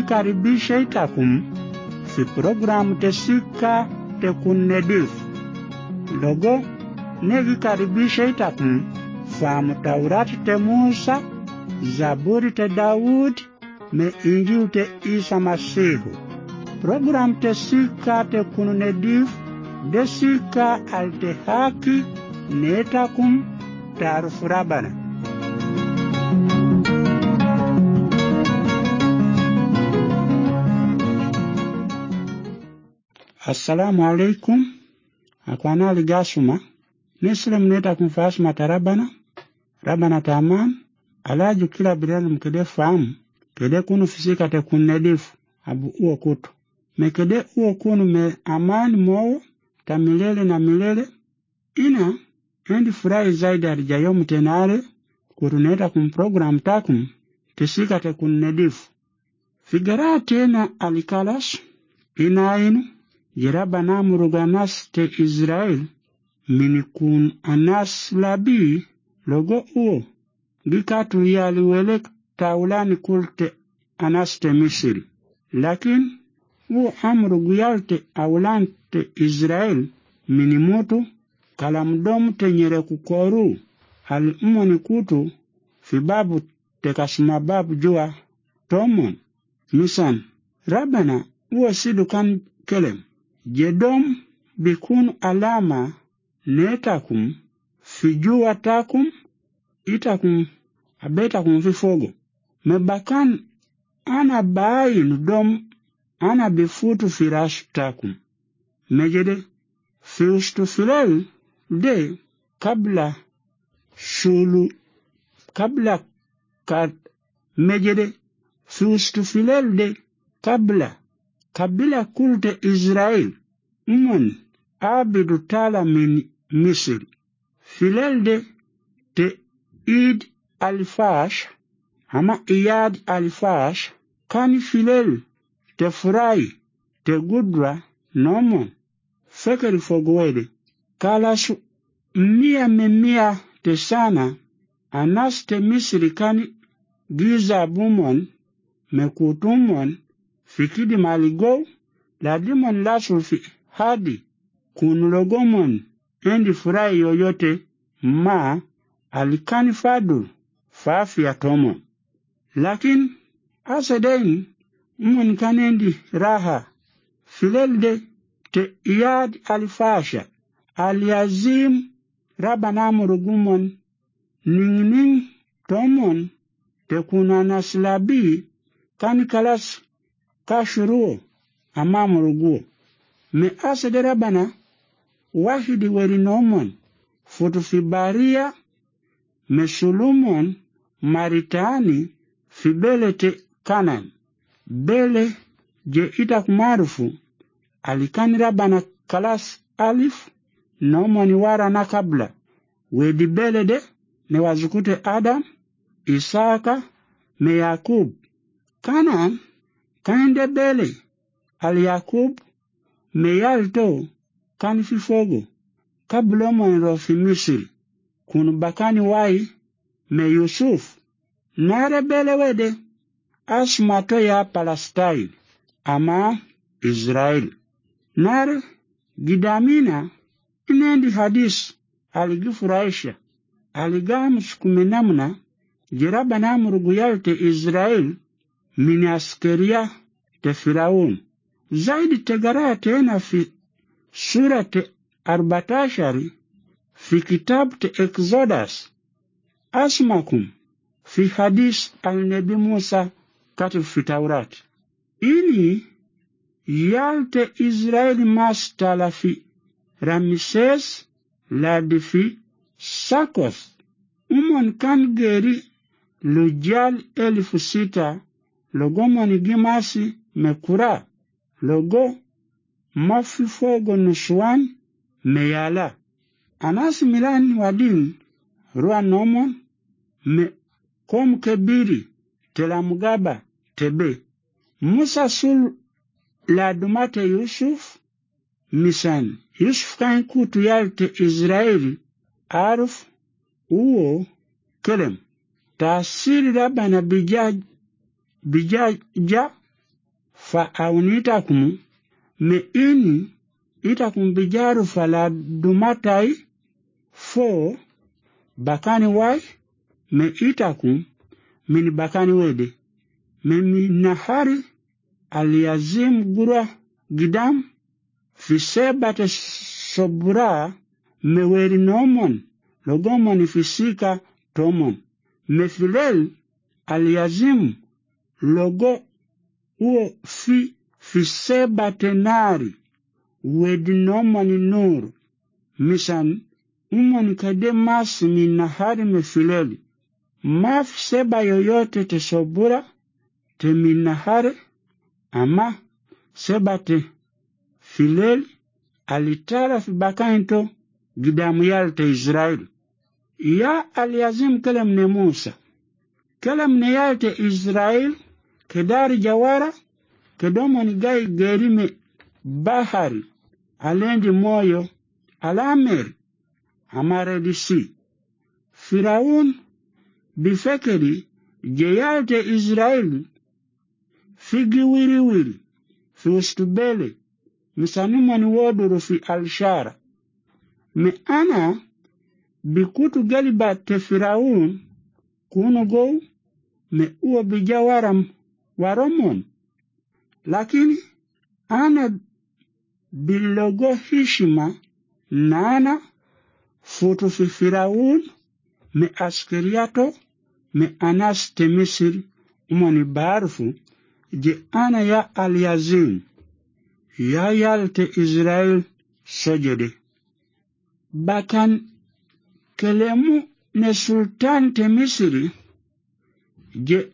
nikaribisha itakum fi programu tesika tekunedif. Logo nikaribisha itakum famu Taurati te Musa, Zaburi te Daud, me Injili te Isa Masihu. Program tesika tekunedif desika alte haki netakum taarifu Rabana. Assalamu alaikum. Akwana ligasuma. Nislam netakum fasma tarabana. Rabana taman. Alaju kila bilani mkede fahamu. Kede kunu fisika tekunedifu. Abu uo kutu. Mekede uo kunu me amani moyo. Ta milele na milele. Ina endi furahi zaidi alijayomu tenare kuruneta kumprogram takum tisika tekunedifu. Figara tena alikalas ina inu jiraba namuruganas te Israel minikun anas labi logo uo gikatu yaliwele taulani kulte anas te Misiri. Lakin uo amrugu yalte aulante Israel minimutu kalamdomu tenyere kukoru hali umoni kutu fibabu tekasimababu jua tomon misan Rabana uo sidu kan kelem jedom bikun alama netakum fijua takum itakum abetakum fifogo mebakan ana bayin dom ana bifutu firash takum mejede fiustu filel de kabla shulu kabla kad mejede fiustu filel de kabila kulte Israel umon abidu tala min Misri filel de te Id Alfash ama Iyad Alfash kani filel te furai te gudra nomon fekeri fogwede kalasu mia te sana anas te Misri kani giza bumon mekutumon fikidi maligo ladimon lasu fi hadi kunulogomon endi furai yoyote ma alikani fadul fafi ya tomon. Lakin asadeni umon kanendi raha filelde te Iyad Alfasha aliazim rabanamurugumon ning tomon te kunana slabi kani kalas kashuruo amamuruguo me asade Rabana wahidi weri nomon futu fibaria me Solomon maritani fibele te Kanan bele je itak marufu alikani Rabana kalas alif nomoni wara na kabla wedi bele de ne wazukute Adam Isaka me Yakub Kanan kande bele al Yakub me yalto kan fifogo kabla mon fi Misri kun bakani wai me Yusuf nare bele wede asmato ya Palestine ama Israel nare gidamina inendi hadis aligifuraisha aligamu sukumenamna jiraba namurugu yalte Israel mini askeria te Firaun zaidi tegara tena fi sura te 14 fi kitab te Exodus asmakum fi hadis al-Nabi Musa katu fi Taurat ini yalte Israel mastala fi Ramses ladi fi Sakoth umon kan geri lujal 1600 logo moni gimasi mekura logo mafifogo nushwan meyala anas milan wadin ruwa nomon me kom kebiri telamugaba tebe Musa sul la dumate Yusuf misan Yusuf kan kutu yalte Israeli aruf uo kelem tasiri Rabana bijaja fa aunitakum me ini itakum bijaru fala dumatai fo bakani wai me itakum min bakani wede me minahari aliyazim gura gidam fi sebate sobra me weri nomon logomon fisika tomon me filel aliyazim logo uo fi sebate nari wedi nomon nur misan umon kade mas minahari me fileli maf seba yoyote te sobura te minahari ama sebate filel alitara fi bakanto gidamu yalte Israel ya aliyazim kalam ne Musa kalam ne yalte Israel kedari jawara kedomoni gai gerime bahari alendi moyo alamer amare disi Firaun bifekeri je yalte Israel figi wiri fi ustubele misanimani woduru fi alshara me ana bikutu galiba te Firaun kunu go me uo bijawaram waromon lakini ana bilogo hishima nana futu fi Firaun me askeriato me anas te Misri umani barfu je ana ya aliyazim ya yalte Israel sojede bakan kelemu ne sultan te Misri je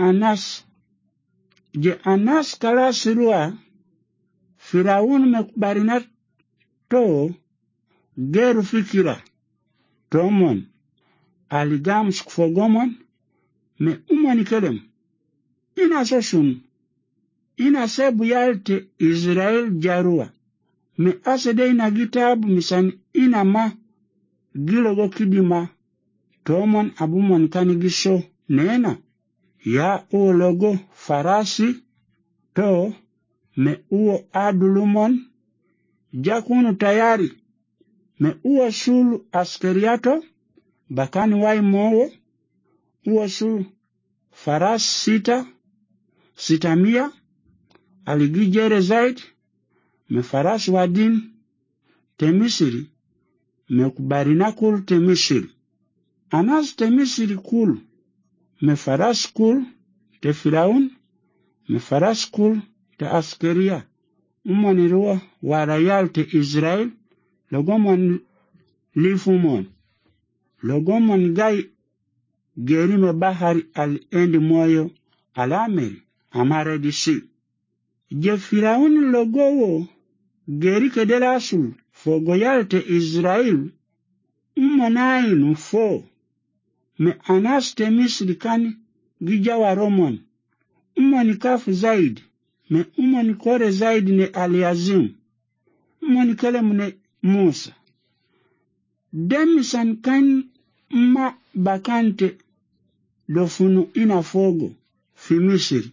anas kala sirua Firaun me kubarinat to geru fikira tomon aligam skfogomon me umani kelem ina sosun ina sebu yalte Israel jarua me asede ina gitabu misan ina ma gilogo kidima tomon abumon kanigiso nena ya logo farasi to me uo adulumon jakunu tayari me uo sulu askeriato bakani wai mowo uo sulu faras sitamia aligijere zaid me faras wadin te Misri me kubarina kul te Misri anas te Misri kul me faras kul te Firaun me faras kul te askeria umoniruwa warayal te Israel logomon lifumon logomon gai gerime bahari al endi moyo alameri amare disi je Firaun logowo geri kedela asul fogoyal te Israel umonainu fo me anas te Misri kani gijawa romon umoni kafu zaid me umoni kore zaid ne aliyazim umoni kelem ne Musa demisan kan ma bakante lofunu ina fogo fi Misri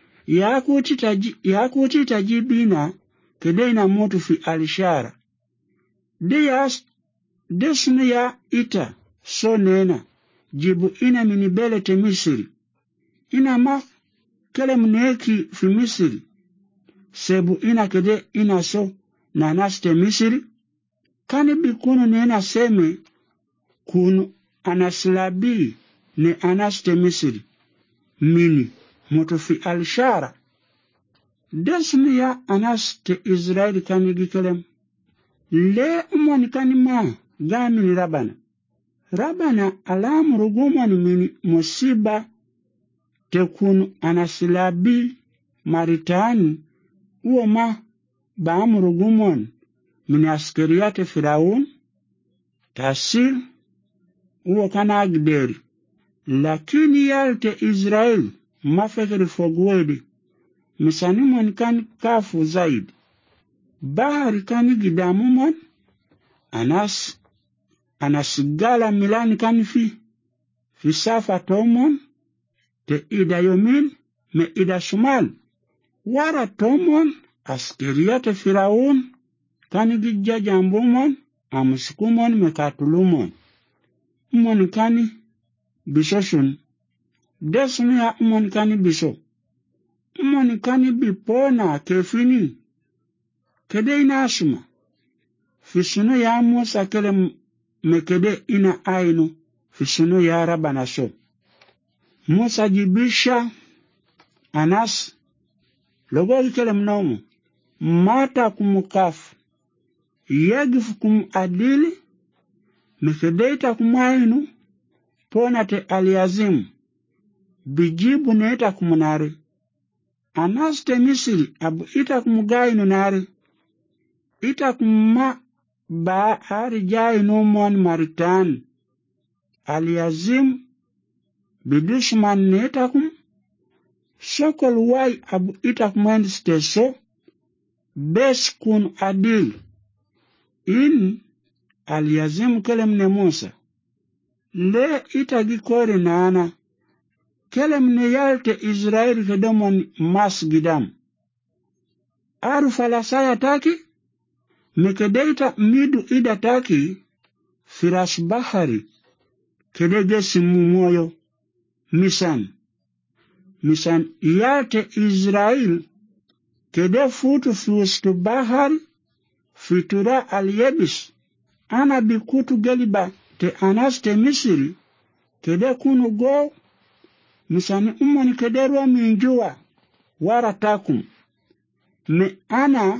yakuti tajibina kedeina motu fi alishara de sunu ya ita so nena jibu ina minibele te Misri ina ma kelem neki fi Misri sebu ina kede ina so na naste Misri kani bikunu nena seme kunu anaslabi ne anaste Misri mini moto fi alshara desmi ya anaste Israeli kani gikelem le umoni kani ma gami rabana alamu rugumani mini musiba te kunu anaslabi maritani uo ma baamu rugumon mini askeriyate Firaun tasil uo kana agderi lakini yalte Israel mafekeri fogwedi misanimon kan kafu zaidi bahari kani gidamumon anasigala milani kan fi safa tomon te ida yomin me ida shumal wara tomon askeriyate Firaun kani gijja jambumon amusikumon mekatulumon. Umon kani bisosun. Desunu ya umon kani biso. Umon kani bipona kefini. Kede ina asuma. Fisunu ya Musa kele mekede ina ainu. Fisunu ya Rabana so. Musa jibisha Anas. Logo kele mnomu. Mata kumukafu. Yagifu kumadili. Mekedeita kumainu. Pona te aliazimu. Bijibu neita kumunari. Anas te Misiri abu ita kumugainu nari. Ita kumma baari jainu mon maritan. Aliazimu. Bidushman neita kum. Sokol wai abu ita kumwendi steso. Bes kun adil. In aliazimu kelemne Musa. Le ita gikori naana. Kelemne yalte Israeli kedomon mas gidam. Aru falasaya taki. Mekedeita midu ida taki. Firas bahari. Kedegesi mumoyo. Misan yalte Israel. Kede futu fiustu bahari. Fitura aliyebis. Ana bikutu geliba te Anas te Misiri. Kede kunu go. Misani umoni kederwa minjua. Wara takum. Me ana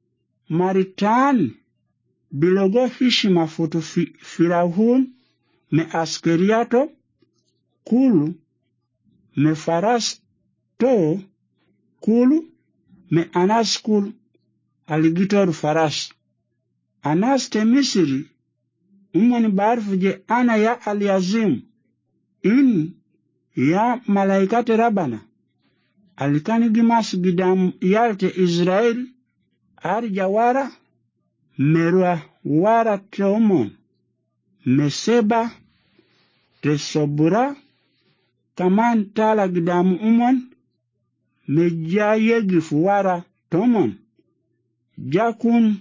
maritan. Bilogo hishima futu Firaun. Me askeriato. Kulu. Me faras to. Kulu. Me Anas kulu. Aligitor faras. Anas te Misiri. Umoni barfu je ana ya aliazim. In ya malaikate Rabana. Alikani gimas gidam yalte Israel. Arja wara. Merwa wara tomon. Meseba. Tesobura. Kaman tala gidam umon. Meja yegifu wara tomon. Jakun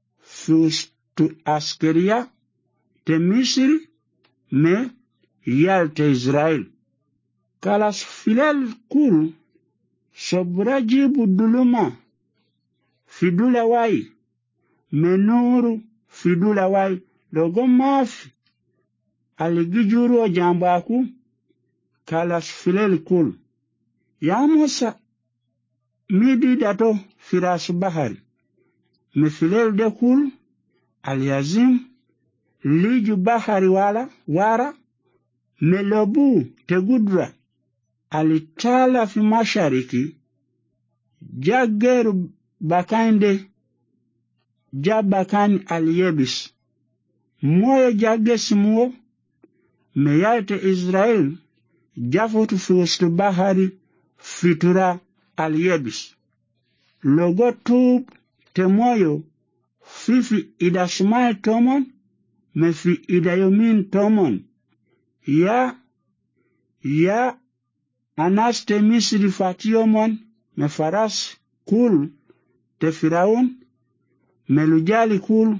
fustu askeria. Te Misiri. Me yalte Israel. Kalas filel kul. Sobura jibu duluma. Fidula wai. Menuru fidula wai. Logo mafi. Aligijuru o jambaku. Kalas filel kul. Ya Musa. Midi dato firas bahari. Me filel de kul. Aliazim. Liju bahari wara. Melobu tegudra. Alitala fi mashariki. Jageru bakande. Jabakani aliyebis. Moyo jagesimuo. Meyate Israel. Jafutu fiustu bahari. Fitura aliyebis. Logo tub temoyo. Fifi idasumai tomon. Mefi idayomin tomon. Ya Anas te Misiri fatiyomon. Me faras kul te Firaun. Melujali kul.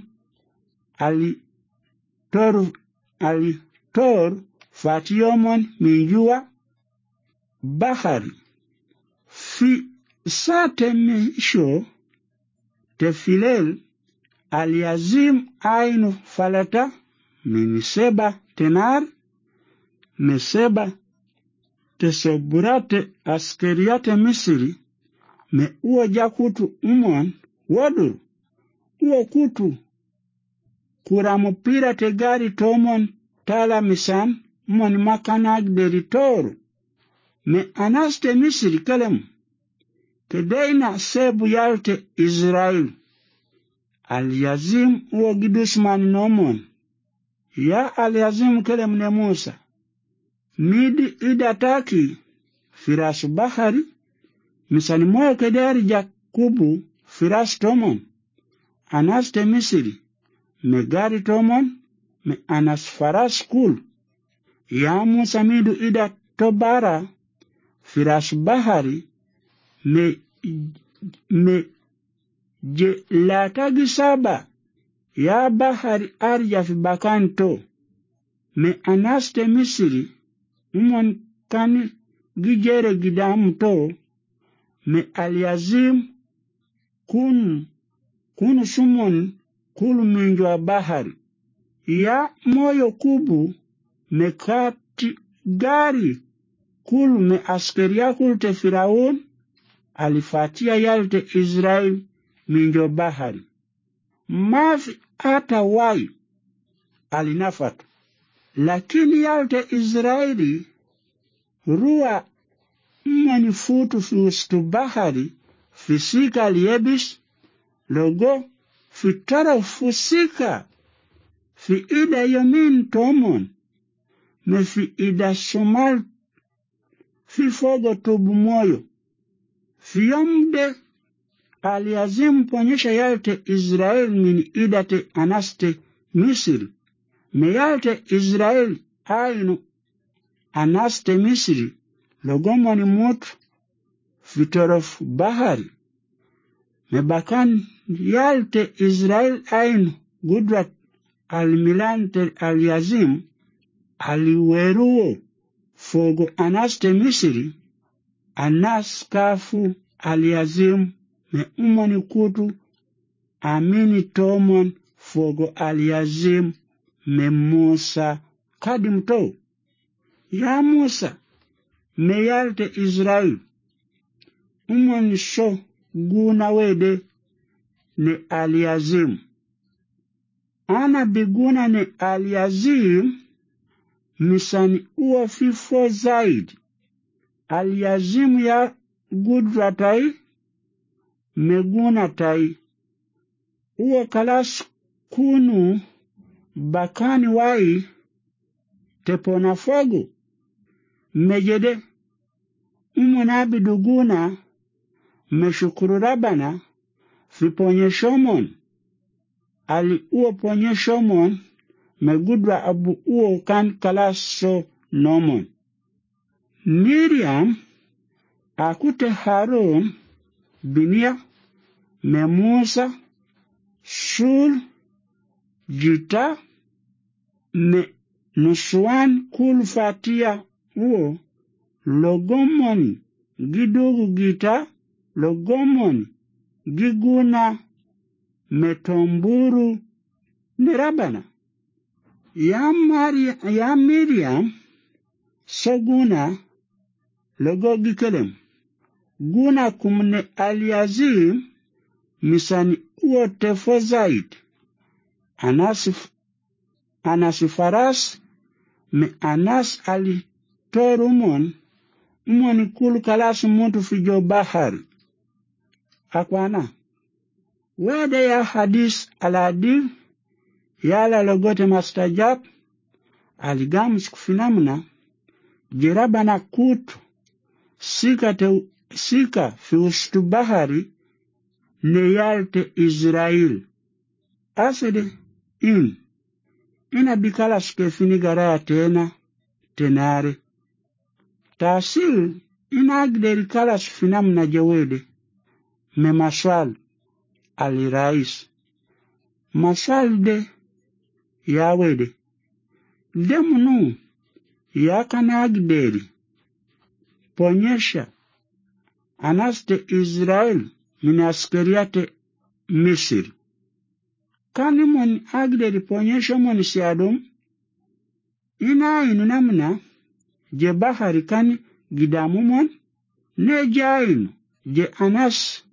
Tor fatiyomon minjua. Bahari. Fi sate misho. Te filel. Aliazim ainu falata. Miniseba tenar. Meseba. Te soburate askeriate Misiri. Me uo jakutu umon. Wadur. Uo kutu. Kuramupira te gari tomon. Tala misan. Umon makanag deritoru. Me Anas te Misiri kelem. Kedeina sebu yalte Israel. Aliazim uo gidusman nomon. Ya aliazim kelem ne Musa. Midi idataki. Firas bahari. Misani moyo kederi Jakubu. Firas tomon. Anas te Misiri. Me gari tomon. Me Anas faras kul. Ya Musa midu ida tobara. Firas bahari. Me je latagi saba ya bahari arja fi bakanto me anaste Misri umon kan gijere gidam to me aliazim kun sumon kulu minjwa bahari ya moyo kubu me kati gari kulu me askeria kulte Firaun alifatia yalte Israel minjo bahari mafi hata wai alinafatu lakini yalte Israeli ruwa mmani futu fi ustu bahari fisika liyebis logo fi taraf fusika fi ida yomin tomon me fi ida somal fi fogo tubu moyo fi yomde aliazim ponyesha yalte Israel min idate anaste Misri me yalte Israel ainu anaste Misri logomoni mutu fi taraf bahari me bakan yalte Israel ainu gudrat almilante aliazim aliweruo fogo anaste Misri anas kafu aliazim me umoni kutu amini tomon fogo aliazim me Musa kadim to ya Musa me yalte Israel umoni sho guna wede ne aliazim ana biguna ne aliazim misani uo fifo zaidi aliazim ya gudratai meguna tai uo kalas kunu bakani wai tepona fogo mejede umonabi duguna meshukuru Rabana fi ponyeshomon ali uo ponyeshomon megudra abu uo kan kalaso nomon Miriam akute Harun binia me Musa Shul Jita me Nuswan kul fatia uo logomoni gidugu gita logomoni giguna metomburu ni Rabana ya Miriam soguna logo gikelem guna kumne aliazim misani uo tefozaid anasifaras me anas ali torumon umoni kulu kalas muntu fijo bahari akwana wede ya hadis aladil yala logote mastajab aligamus kufinamna jirabana kutu sika fi ustu bahari ne yalte Israel asede ina bikala skefini garaya tenare tasil ina agderi kalas finamna jawede me maswal alirais maswal de yawede demunu yakana agderi ponyesha anaste Israel min askeriate Misri kani mon agderi ponyesha mon siadum ina inu namna je bahari kani gidamumon ne jainu je anas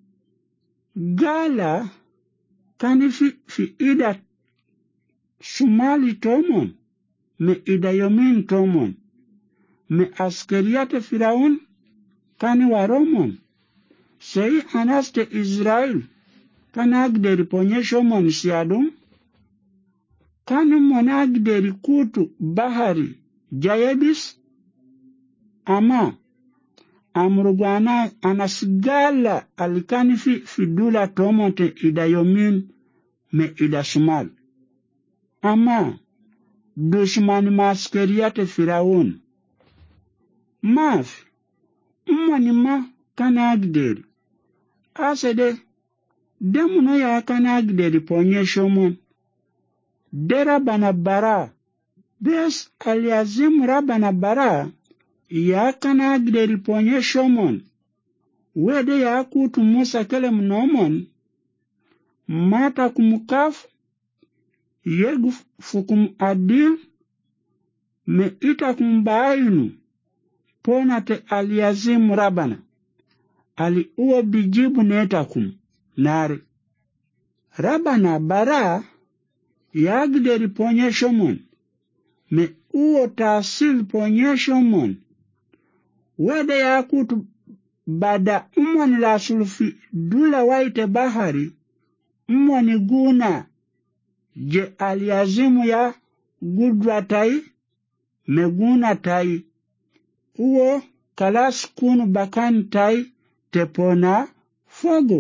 gala kani fi ida sumali tomon me ida yomin tomon me askeriate Firaun kani waromon sei anaste Israel kani agderi ponyesha mon siadum kani mon agderi kutu bahari jayebis ama amrugana anasigala alikani fi dula tomote idayomin me idasumal ama dushmani maskeriate Firaun maf umani ma kana agderi asede demuno yakanagideri ponyeshomon de Rabana bara bes aliazim Rabana bara yakanagideri ponyeshomon wede yakutu Musa kelem nomon mata kumkafu yegu fukum adil me itakum bainu pona te aliazim Rabana ali uo bijibu netakum nari Rabana bara yagideri ponyeshomon me uo tasil ponyeshomon wede yakutu bada umwani la sulfi dula waite bahari umwani guna je aliazimu ya gudra tai meguna tai uo kalas kunu bakan tai tepona fogo.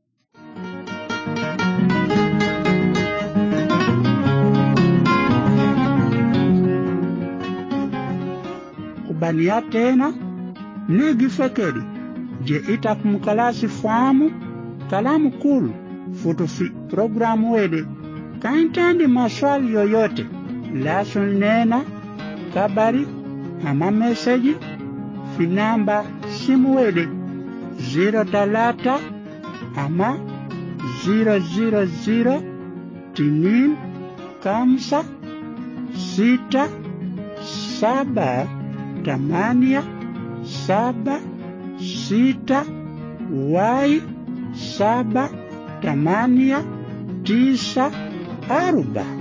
Kubania tena negi fekeri je itakumkalasi famu kalamu kulu futufi programu wede kaintandi maswali yoyote lasun nena kabari ama meseji finamba simu wede 03 ama 000 tinin kamsa 6 7 8 7 6 y 7 8 9 4.